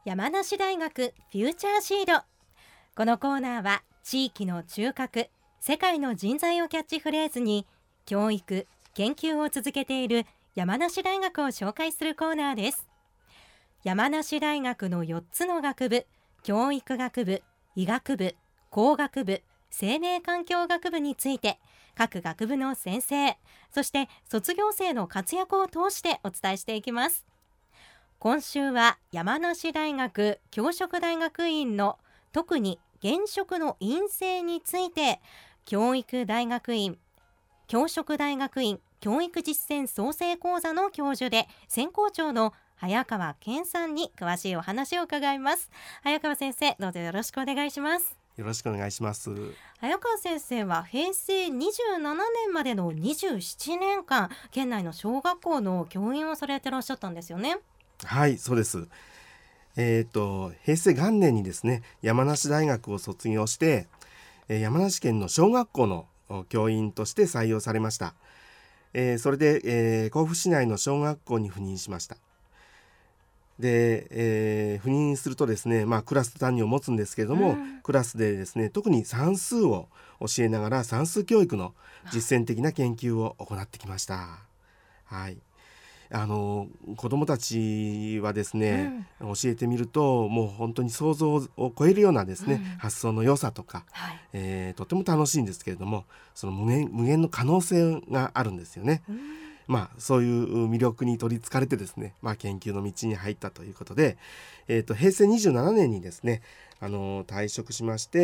山梨大学フューチャーシード。このコーナーは地域の中核、世界の人材をキャッチフレーズに教育・研究を続けている山梨大学を紹介するコーナーです。山梨大学の4つの学部、教育学部、医学部、工学部、生命環境学部について各学部の先生、そして卒業生の活躍を通してお伝えしていきます。今週は山梨大学教職大学院の特に現職の院生について、教育大学院、教職大学院教育実践創生講座の教授で専攻長の早川健さんに詳しいお話を伺います。早川先生、どうぞよろしくお願いします。 よろしくお願いします。 早川先生は平成27年までの27年間県内の小学校の教員をされてらっしゃったんですよね。 はい、そうです。平成元年にですね、山梨大学を卒業して、山梨県の小学校の教員として採用されました。それで、甲府市内の小学校に赴任しました。で、赴任するとですね、クラス担任を持つんですけれども、クラスでですね、特に算数を教えながら算数教育の実践的な研究を行ってきました。はい。子どもたちはですね、教えてみるともう本当に想像を超えるようなですね、発想の良さとか、とても楽しいんですけれども、その無限の可能性があるんですよね。そういう魅力に取りつかれてですね、研究の道に入ったということで、平成27年にですね、退職しまして、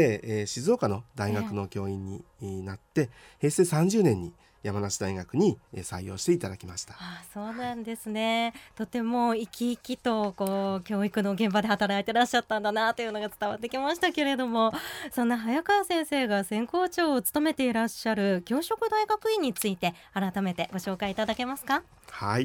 静岡の大学の教員になって、平成30年に山梨大学に採用していただきました。 そうなんですね。とても生き生きと教育の現場で働いてらっしゃったんだなというのが伝わってきましたけれども、そんな早川先生が専攻長を務めていらっしゃる教職大学院について改めてご紹介いただけますか？ はい。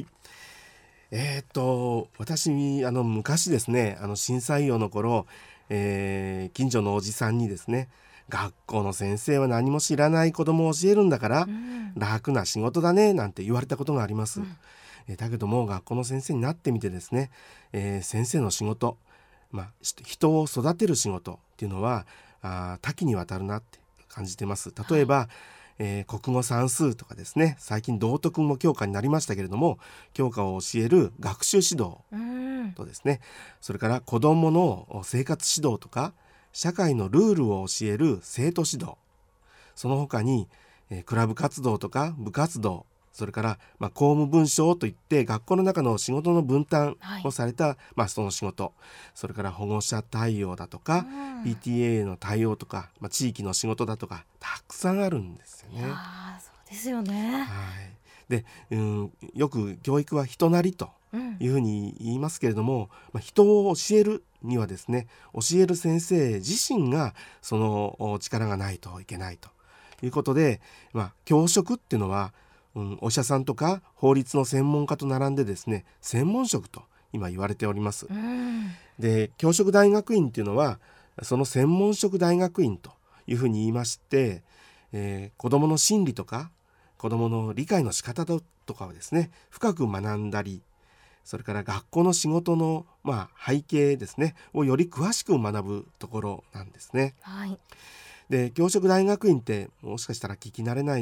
私昔ですね、新採用の頃、近所のおじさんにですね、学校の先生は何も知らない子供を教えるんだから、楽な仕事だねなんて言われたことがあります。だけども学校の先生になってみてですね、先生の仕事、人を育てる仕事っていうのは多岐にわたるなって感じてます。例えば、国語算数とかですね、最近道徳も教科になりましたけれども、教科を教える学習指導とですね、それから子どもの生活指導とか社会のルールを教える生徒指導、その他に、クラブ活動とか部活動、それから、公務文書といって学校の中の仕事の分担をされた、その仕事、それから保護者対応だとか、PTA の対応とか、地域の仕事だとかたくさんあるんですよね。 そうですよね。 で、よく教育は人なりというふうに言いますけれども、人を教えるにはですね、教える先生自身がその力がないといけないということで、教職っていうのは、お医者さんとか法律の専門家と並んでですね、専門職と今言われております。で、教職大学院っていうのはその専門職大学院というふうに言いまして、子どもの心理とか子どもの理解の仕方とかをですね、深く学んだり、それから学校の仕事の、背景ですねをより詳しく学ぶところなんですね。で、教職大学院ってもしかしたら聞き慣れない、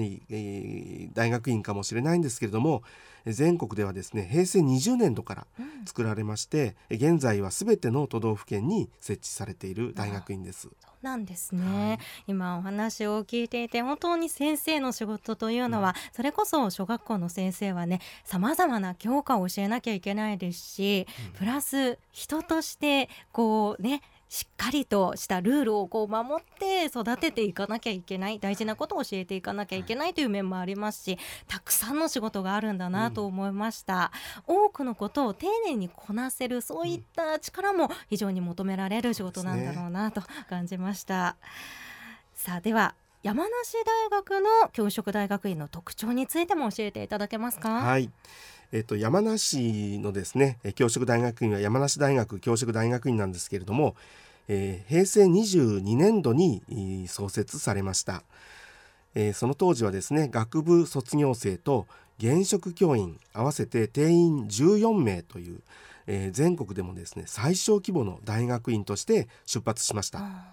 大学院かもしれないんですけれども、全国ではですね、平成20年度から作られまして、現在はすべての都道府県に設置されている大学院です。 そうなんですね。今お話を聞いていて、本当に先生の仕事というのは、それこそ小学校の先生はね、様々な教科を教えなきゃいけないですし、プラス人としてしっかりとしたルールを守って育てていかなきゃいけない、大事なことを教えていかなきゃいけないという面もありますし、たくさんの仕事があるんだなと思いました。多くのことを丁寧にこなせる、そういった力も非常に求められる仕事なんだろうなと感じました。さあ、では山梨大学の教職大学院の特徴についても教えていただけますか？ 山梨のですね、教職大学院は山梨大学教職大学院なんですけれども、平成22年度に創設されました。その当時はですね、学部卒業生と現職教員合わせて定員14名という全国でもですね最小規模の大学院として出発しました。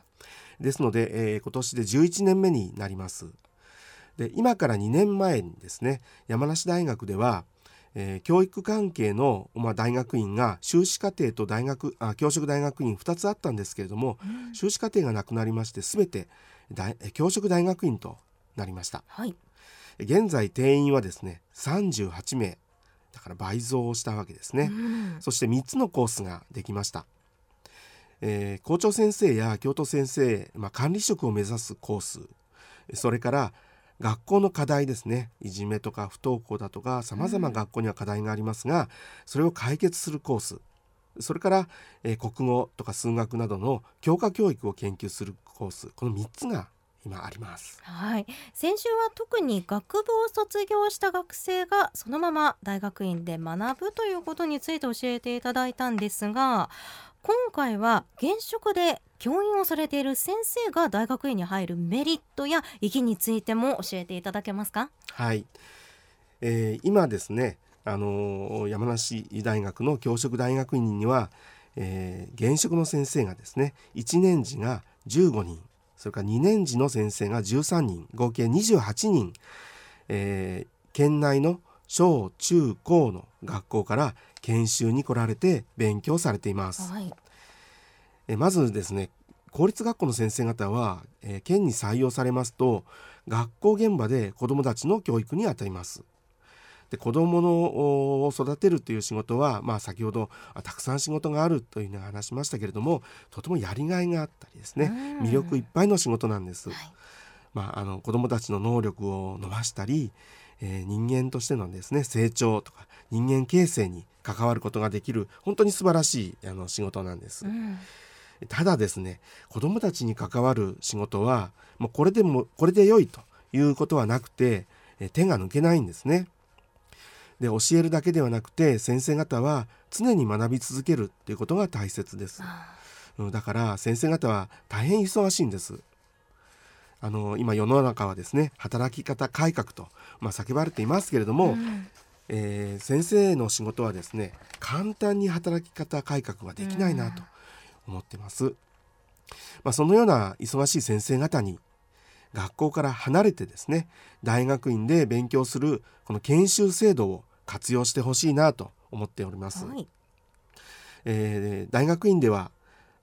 ですので、今年で11年目になります。で今から2年前にですね山梨大学では、教育関係の、大学院が修士課程と教職大学院2つあったんですけれども、修士課程がなくなりまして全て教職大学院となりました。 はい、 現在定員はですね38名だから倍増したわけですね。そして3つのコースができました。校長先生や教頭先生、管理職を目指すコース、それから学校の課題ですね、いじめとか不登校だとかさまざま学校には課題がありますが、それを解決するコース、それから、国語とか数学などの教科教育を研究するコース、この3つが今あります。 はい、先週は特に学部を卒業した学生がそのまま大学院で学ぶということについて教えていただいたんですが、今回は現職で教員をされている先生が大学院に入るメリットや意義についても教えていただけますか？ はい、今ですね山梨大学の教職大学院には、現職の先生がですね1年次が15人、それから2年次の先生が13人、合計28人、県内の小中高の学校から研修に来られて勉強されています。 はい、 まずですね公立学校の先生方は、県に採用されますと学校現場で子どもたちの教育に当たります。で子どもを育てるという仕事は、先ほどたくさん仕事があるというのを話しましたけれども、とてもやりがいがあったりですね、魅力いっぱいの仕事なんです。はい、子どもたちの能力を伸ばしたり、人間としてのですね成長とか人間形成に関わることができる本当に素晴らしい仕事なんです。ただですね子どもたちに関わる仕事はもうこれで良いということはなくて、手が抜けないんですね。で教えるだけではなくて先生方は常に学び続けるということが大切です。だから先生方は大変忙しいんです。今世の中はですね働き方改革と、叫ばれていますけれども、先生の仕事はですね簡単に働き方改革はできないなと思っています。そのような忙しい先生方に学校から離れてですね大学院で勉強するこの研修制度を活用してほしいなと思っております。 はい、 大学院では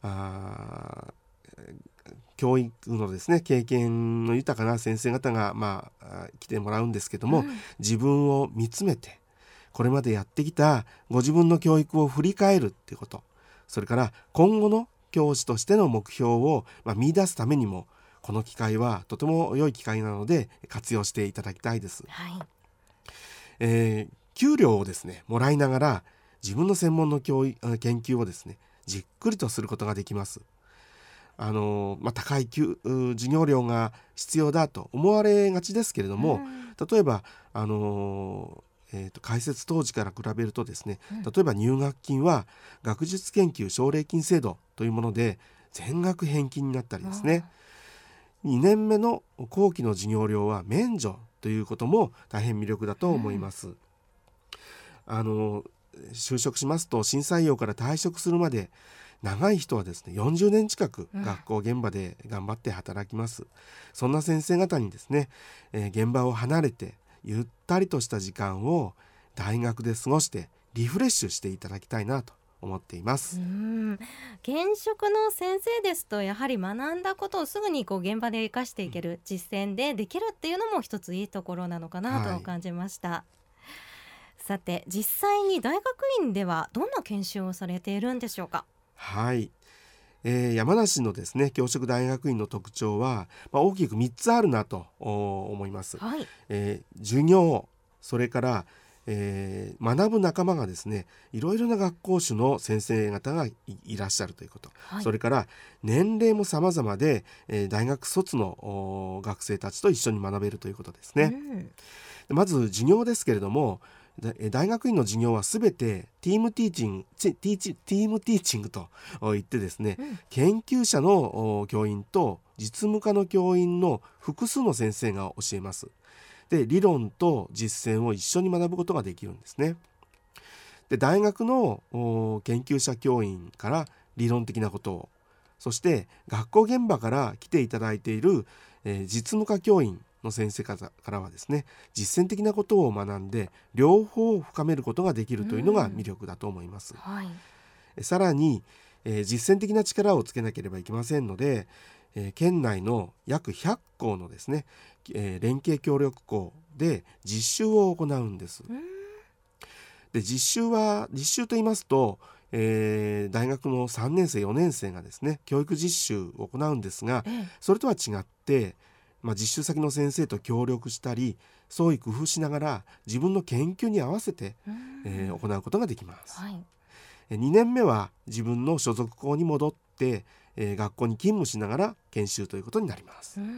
教育のですね経験の豊かな先生方が、来てもらうんですけども、自分を見つめてこれまでやってきたご自分の教育を振り返るっていうこと、それから今後の教師としての目標を、見出すためにもこの機会はとても良い機会なので活用していただきたいです。 はい、 給料をですねもらいながら自分の専門の研究をですねじっくりとすることができます。高い授業料が必要だと思われがちですけれども、例えば開設当時から比べるとですね、例えば入学金は学術研究奨励金制度というもので全額返金になったりですね、2年目の後期の授業料は免除ということも大変魅力だと思います。就職しますと新採用から退職するまで長い人はですね40年近く学校現場で頑張って働きます。そんな先生方にですね、現場を離れてゆったりとした時間を大学で過ごしてリフレッシュしていただきたいなと思っています。 現職の先生ですとやはり学んだことをすぐに現場で生かしていける、実践でできるっていうのも一ついいところなのかなと感じました。さて実際に大学院ではどんな研修をされているんでしょうか？ はい、山梨のですね教職大学院の特徴は、大きく3つあるなと思います。 はい、 授業、それから、学ぶ仲間がですねいろいろな学校種の先生方が いらっしゃるということ、それから年齢も様々で、大学卒の学生たちと一緒に学べるということですね。まず授業ですけれども、大学院の授業はすべてティームティーチングといってですね、研究者の教員と実務家の教員の複数の先生が教えます。で理論と実践を一緒に学ぶことができるんですね。 で大学の研究者教員から理論的なことを、そして学校現場から来ていただいている、実務科教員の先生からはですね、実践的なことを学んで両方を深めることができるというのが魅力だと思います。 はい、 さらに、実践的な力をつけなければいけませんので、県内の約100校のですね、連携協力校で実習を行うんです。で実習と言いますと、大学の3年生4年生がですね教育実習を行うんですが、それとは違って、実習先の先生と協力したり創意工夫しながら自分の研究に合わせて、行うことができます。 はい、 2年目は自分の所属校に戻って、学校に勤務しながら研修ということになります。はい、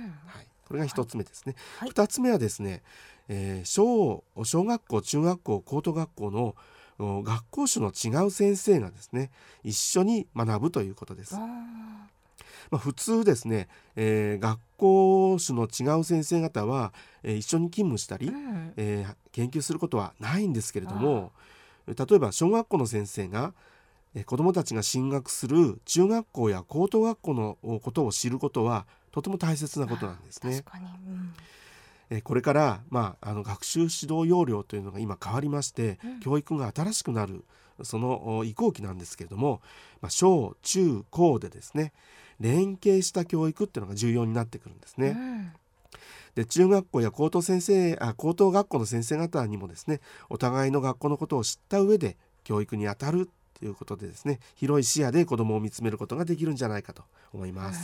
これが1つ目ですね。 はい、 2つ目はですね、小学校中学校高等学校の学校種の違う先生がですね一緒に学ぶということです。普通ですね、学校種の違う先生方は、一緒に勤務したり、研究することはないんですけれども、例えば小学校の先生が子どもたちが進学する中学校や高等学校のことを知ることはとても大切なことなんですね。 確かに、 これから、学習指導要領というのが今変わりまして、教育が新しくなるその移行期なんですけれども、小中高でですね連携した教育っていうのが重要になってくるんですね。で中学校や高等学校の先生方にもですねお互いの学校のことを知った上で教育に当たるということでですね広い視野で子どもを見つめることができるんじゃないかと思います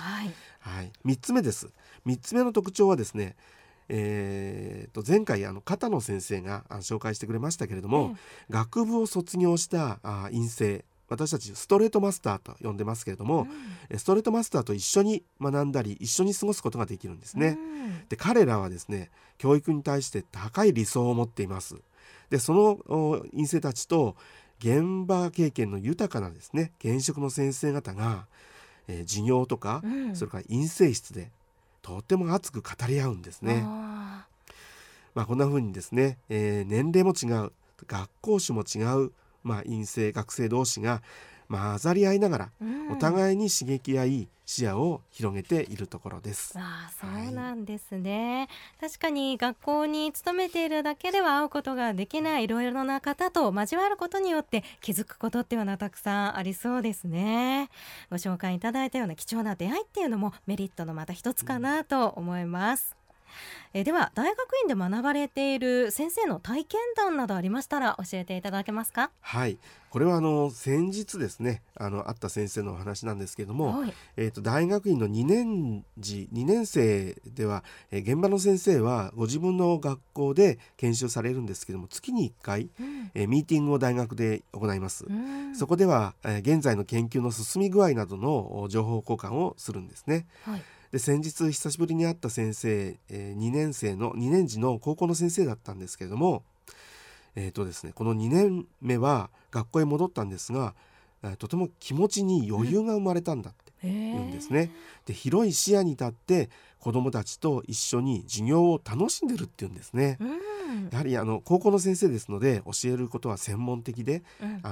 。3つ目です。3つ目の特徴はですね、前回片野先生が紹介してくれましたけれども、学部を卒業した院生、私たちストレートマスターと呼んでますけれども、ストレートマスターと一緒に学んだり一緒に過ごすことができるんですね。で彼らはですね教育に対して高い理想を持っています。でその院生たちと現場経験の豊かなですね現職の先生方が、授業とか、それから院生室でとっても熱く語り合うんですね。こんな風にですね、年齢も違う学校種も違う、院生学生同士が混ざり合いながら、お互いに刺激合い視野を広げているところです。 そうなんですね。確かに学校に勤めているだけでは会うことができないいろいろな方と交わることによって気づくことっていうのはたくさんありそうですね。ご紹介いただいたような貴重な出会いっていうのもメリットのまた一つかなと思います。では大学院で学ばれている先生の体験談などありましたら教えていただけますか？ はい、これは先日ですね会った先生のお話なんですけれども、大学院の2年生では、現場の先生はご自分の学校で研修されるんですけども月に1回、ミーティングを大学で行います。そこでは、現在の研究の進み具合などの情報交換をするんですね。で先日久しぶりに会った先生、2年次の高校の先生だったんですけれども、ですね、この2年目は学校へ戻ったんですが、とても気持ちに余裕が生まれたんだって言うんですね。で広い視野に立って子どもたちと一緒に授業を楽しんでるって言うんですね。やはり高校の先生ですので教えることは専門的で、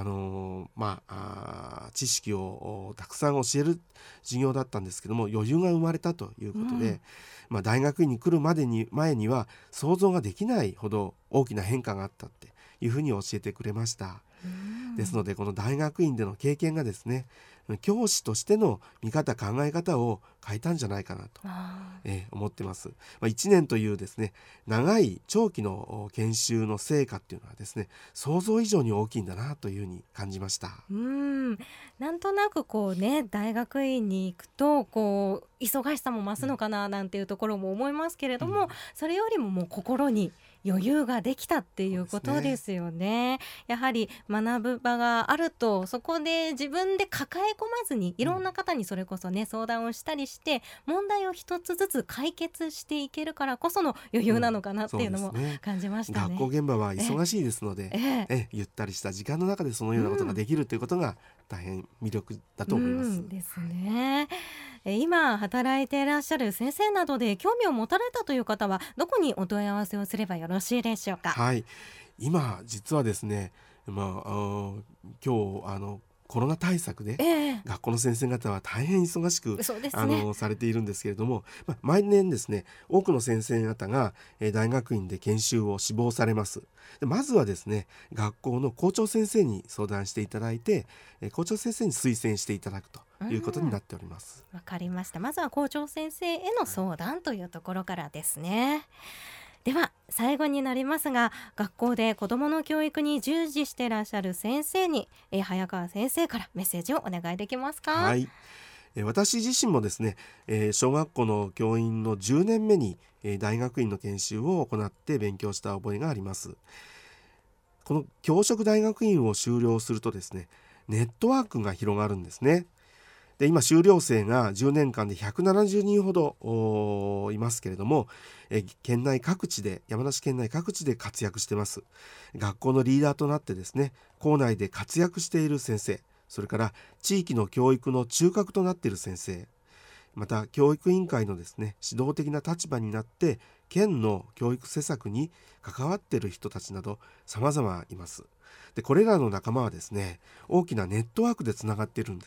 知識をたくさん教える授業だったんですけども余裕が生まれたということで、大学院に来る前には想像ができないほど大きな変化があったっていうふうに教えてくれました。ですのでこの大学院での経験がですね教師としての見方考え方を変えたんじゃないかなと、思ってます。1年というですね長い長期の研修の成果っていうのはですね想像以上に大きいんだなというふうに感じました。 なんとなく大学院に行くと忙しさも増すのかななんていうところも思いますけれども、それよりももう心に余裕ができたっていうことですよね。やはり学ぶ場があるとそこで自分で抱え込まずにいろんな方にそれこそね相談をしたりして問題を一つずつ解決していけるからこその余裕なのかなっていうのも感じましたね。 学校現場は忙しいですので、ゆったりした時間の中でそのようなことができるということが大変魅力だと思います。 ですね。今働いていらっしゃる先生などで興味を持たれたという方はどこにお問い合わせをすればよろしいでしょうか？ はい、今実はですね今日コロナ対策で学校の先生方は大変忙しく、 そうですね、 されているんですけれども、毎年ですね多くの先生方が、大学院で研修を志望されます。でまずはですね学校の校長先生に相談していただいて、校長先生に推薦していただくということになっております。 わかりました。まずは校長先生への相談というところからですね。では最後になりますが、学校で子どもの教育に従事していらっしゃる先生に、早川先生からメッセージをお願いできますか？ はい、私自身もですね、小学校の教員の10年目に、大学院の研修を行って勉強した覚えがあります。この教職大学院を修了するとですねネットワークが広がるんですね。で今修了生が10年間で170人ほどいますけれども、山梨県内各地で活躍してます。学校のリーダーとなってですね校内で活躍している先生、それから地域の教育の中核となっている先生、また教育委員会のですね指導的な立場になって県の教育施策に関わっている人たちなど様々います。でこれらの仲間はですね大きなネットワークでつながっているんです。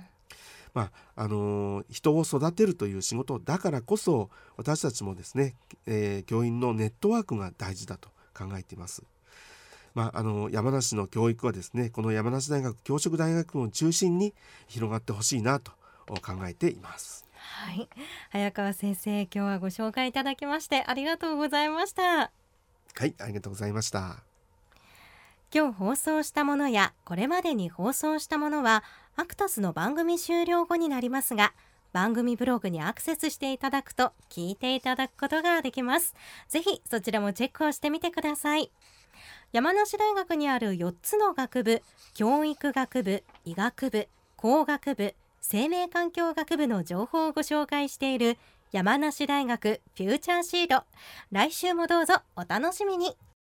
人を育てるという仕事だからこそ私たちもですね、教員のネットワークが大事だと考えています。山梨の教育はですねこの山梨大学教職大学院を中心に広がってほしいなと考えています。 はい、早川先生、今日はご紹介いただきましてありがとうございました。 はい、ありがとうございました。 今日放送したものやこれまでに放送したものはアクタスの番組終了後になりますが、番組ブログにアクセスしていただくと聞いていただくことができます。ぜひそちらもチェックをしてみてください。山梨大学にある4つの学部、教育学部、医学部、工学部、生命環境学部の情報をご紹介している山梨大学フューチャーシード、来週もどうぞお楽しみに。